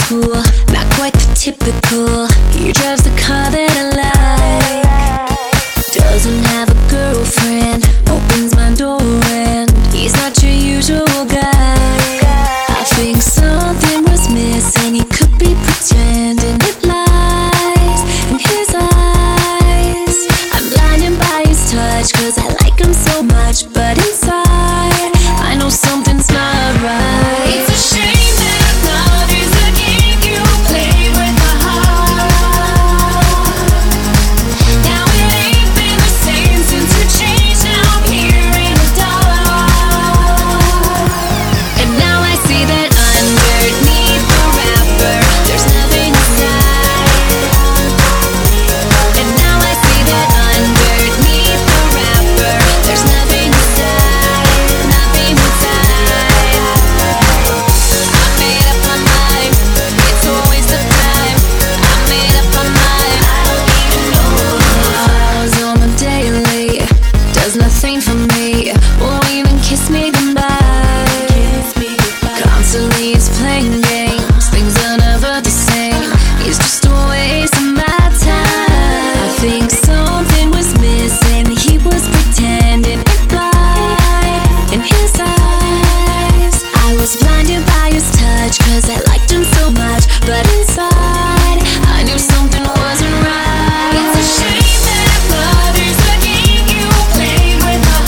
cool, not quite the typical. He drives the car that I like, doesn't have a girlfriend, opens my door and he's not your usual guy. I think something was missing, he could be pretending. It lies in his eyes. I'm blinded by his touch, cause I like him so much, but inside I know something's not right. It's a shame that love is a game you play with my heart. Now it ain't been the same since you changed. Now I'm here in the dark, and now I see that underneath the wrapper there's nothing inside. And now I see that underneath the wrapper there's nothing inside, nothing inside. I made up my mind, it's a waste of time. I made up my mind, I don't even know. Calls on the daily, does nothing for me, won't even kiss me goodbye. Constantly he's playing games, things are never the same. He's just a waste of my time. I think something was missing, he was pretending. It blind in his eyes. I was blinded by his touch, cause I liked him so much, but inside I knew something wasn't right. It's a shame that love is a game you play with my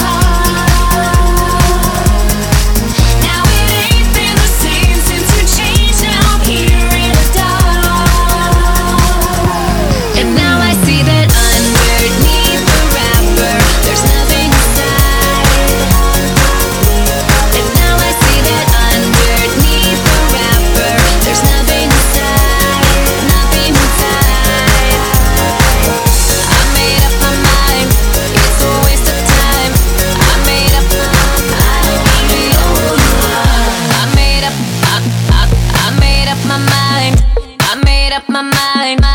heart. Now it ain't been the same since you changed. Now I'm here in the dark, and now I see that underneath the wrapper there's nothing inside. And now I see that underneath the wrapper there's nothing inside, nothing inside. I made up my mind, it's a waste of time. I made up my mind, I made up my mind, I made up my mind.